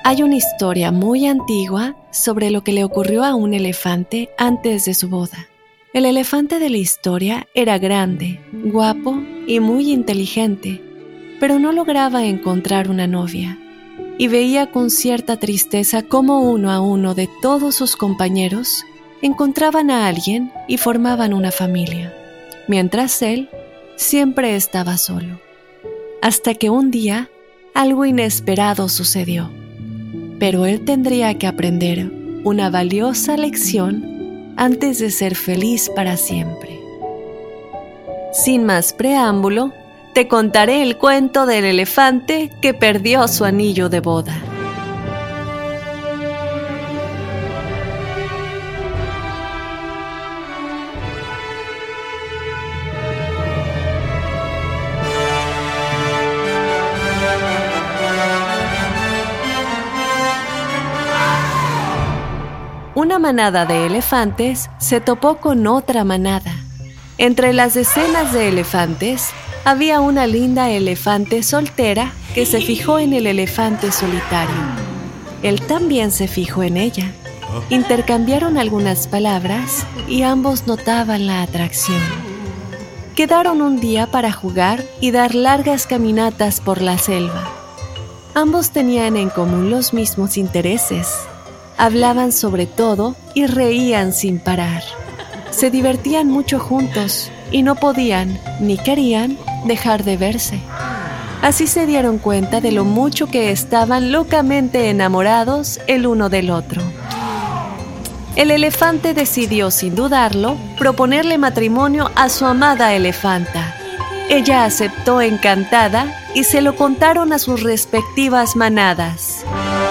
Hay una historia muy antigua sobre lo que le ocurrió a un elefante antes de su boda. El elefante de la historia era grande, guapo y muy inteligente, pero no lograba encontrar una novia, y veía con cierta tristeza cómo uno a uno de todos sus compañeros encontraban a alguien y formaban una familia, mientras él siempre estaba solo. Hasta que un día algo inesperado sucedió. Pero él tendría que aprender una valiosa lección antes de ser feliz para siempre. Sin más preámbulo, te contaré el cuento del elefante que perdió su anillo de boda. Una manada de elefantes se topó con otra manada. Entre las decenas de elefantes, había una linda elefante soltera que se fijó en el elefante solitario. Él también se fijó en ella. Intercambiaron algunas palabras y ambos notaban la atracción. Quedaron un día para jugar y dar largas caminatas por la selva. Ambos tenían en común los mismos intereses. Hablaban sobre todo y reían sin parar. Se divertían mucho juntos y no podían, ni querían, dejar de verse. Así se dieron cuenta de lo mucho que estaban locamente enamorados el uno del otro. El elefante decidió, sin dudarlo, proponerle matrimonio a su amada elefanta. Ella aceptó encantada y se lo contaron a sus respectivas manadas.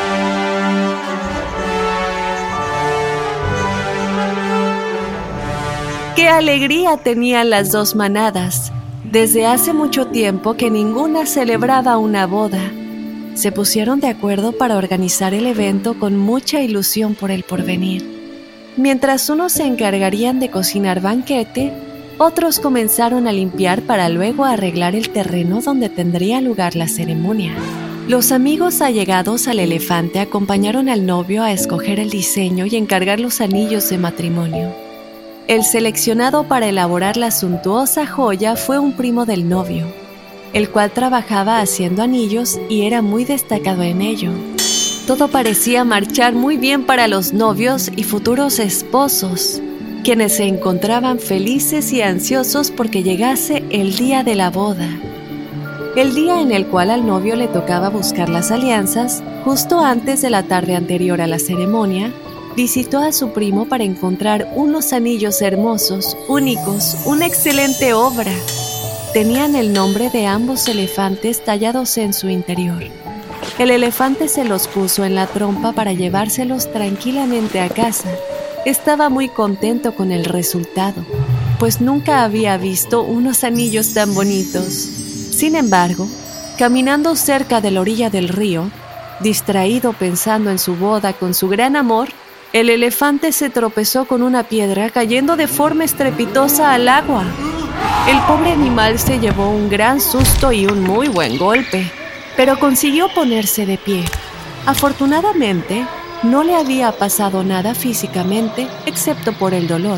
¡Qué alegría tenían las dos manadas! Desde hace mucho tiempo que ninguna celebraba una boda. Se pusieron de acuerdo para organizar el evento con mucha ilusión por el porvenir. Mientras unos se encargarían de cocinar banquete, otros comenzaron a limpiar para luego arreglar el terreno donde tendría lugar la ceremonia. Los amigos allegados al elefante acompañaron al novio a escoger el diseño y encargar los anillos de matrimonio. El seleccionado para elaborar la suntuosa joya fue un primo del novio, el cual trabajaba haciendo anillos y era muy destacado en ello. Todo parecía marchar muy bien para los novios y futuros esposos, quienes se encontraban felices y ansiosos porque llegase el día de la boda. El día en el cual al novio le tocaba buscar las alianzas, justo antes de la tarde anterior a la ceremonia, visitó a su primo para encontrar unos anillos hermosos, únicos, una excelente obra. Tenían el nombre de ambos elefantes tallados en su interior. El elefante se los puso en la trompa para llevárselos tranquilamente a casa. Estaba muy contento con el resultado, pues nunca había visto unos anillos tan bonitos. Sin embargo, caminando cerca de la orilla del río, distraído pensando en su boda con su gran amor, el elefante se tropezó con una piedra cayendo de forma estrepitosa al agua. El pobre animal se llevó un gran susto y un muy buen golpe, pero consiguió ponerse de pie. Afortunadamente, no le había pasado nada físicamente excepto por el dolor.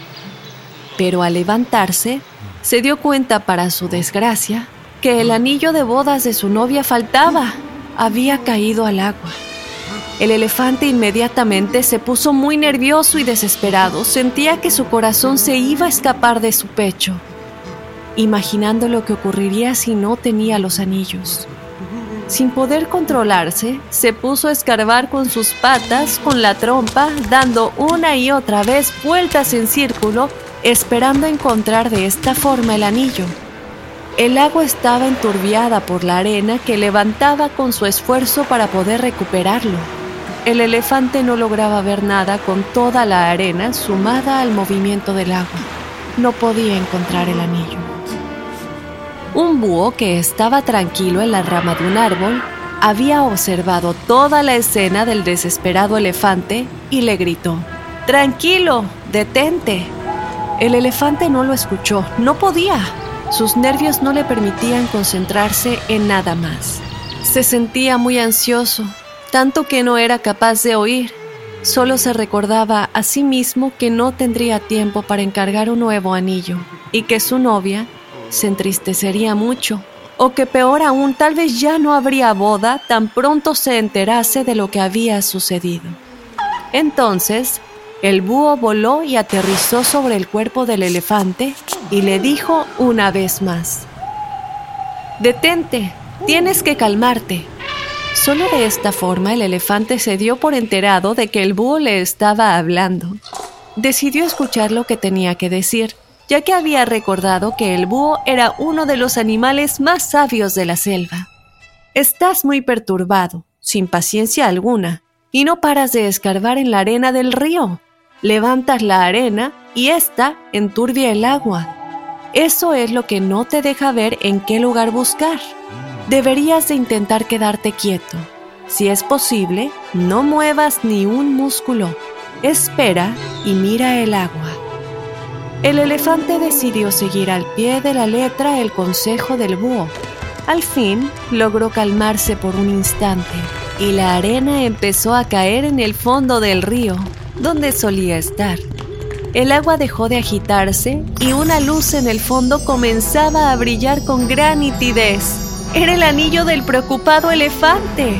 Pero al levantarse, se dio cuenta para su desgracia que el anillo de bodas de su novia faltaba. Había caído al agua. El elefante inmediatamente se puso muy nervioso y desesperado. Sentía que su corazón se iba a escapar de su pecho, imaginando lo que ocurriría si no tenía los anillos. Sin poder controlarse, se puso a escarbar con sus patas, con la trompa, dando una y otra vez vueltas en círculo, esperando encontrar de esta forma el anillo. El agua estaba enturbiada por la arena que levantaba con su esfuerzo para poder recuperarlo. El elefante no lograba ver nada con toda la arena sumada al movimiento del agua. No podía encontrar el anillo. Un búho que estaba tranquilo en la rama de un árbol había observado toda la escena del desesperado elefante y le gritó: «¡Tranquilo! ¡Detente!». El elefante no lo escuchó, no podía. Sus nervios no le permitían concentrarse en nada más. Se sentía muy ansioso. tanto que no era capaz de oír. Solo se recordaba a sí mismo que no tendría tiempo para encargar un nuevo anillo y que su novia se entristecería mucho, o que peor aún, tal vez ya no habría boda tan pronto se enterase de lo que había sucedido. Entonces, el búho voló y aterrizó sobre el cuerpo del elefante y le dijo una vez más: «Detente, tienes que calmarte». Solo de esta forma el elefante se dio por enterado de que el búho le estaba hablando. Decidió escuchar lo que tenía que decir, ya que había recordado que el búho era uno de los animales más sabios de la selva. «Estás muy perturbado, sin paciencia alguna, y no paras de escarbar en la arena del río. Levantas la arena y ésta enturbia el agua. Eso es lo que no te deja ver en qué lugar buscar. Deberías de intentar quedarte quieto. Si es posible, no muevas ni un músculo. Espera y mira el agua». El elefante decidió seguir al pie de la letra el consejo del búho. Al fin, logró calmarse por un instante y la arena empezó a caer en el fondo del río, donde solía estar. El agua dejó de agitarse y una luz en el fondo comenzaba a brillar con gran nitidez. Era el anillo del preocupado elefante.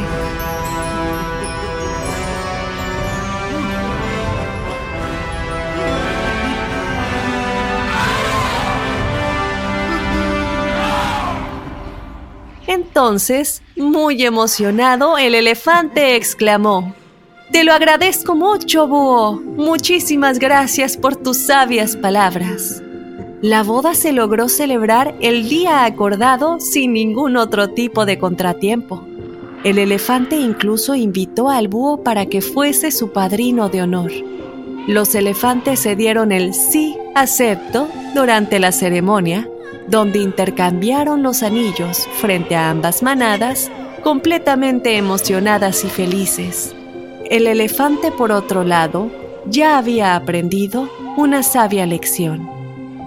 Entonces, muy emocionado, el elefante exclamó: «Te lo agradezco mucho, búho. Muchísimas gracias por tus sabias palabras». La boda se logró celebrar el día acordado sin ningún otro tipo de contratiempo. El elefante incluso invitó al búho para que fuese su padrino de honor. Los elefantes se dieron el sí, acepto durante la ceremonia, donde intercambiaron los anillos frente a ambas manadas, completamente emocionadas y felices. El elefante, por otro lado, ya había aprendido una sabia lección.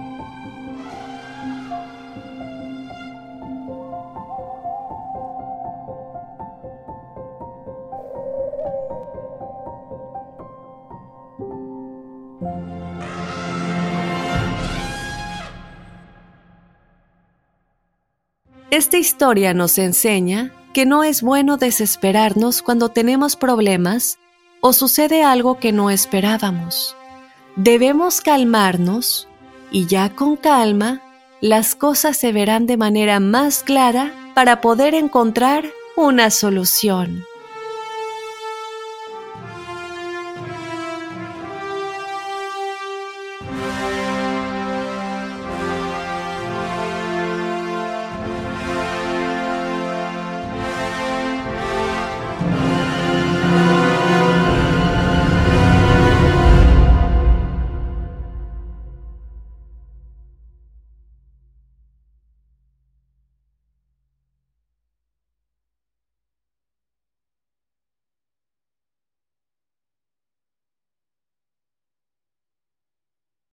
Esta historia nos enseña que no es bueno desesperarnos cuando tenemos problemas o sucede algo que no esperábamos. Debemos calmarnos y ya con calma, las cosas se verán de manera más clara para poder encontrar una solución.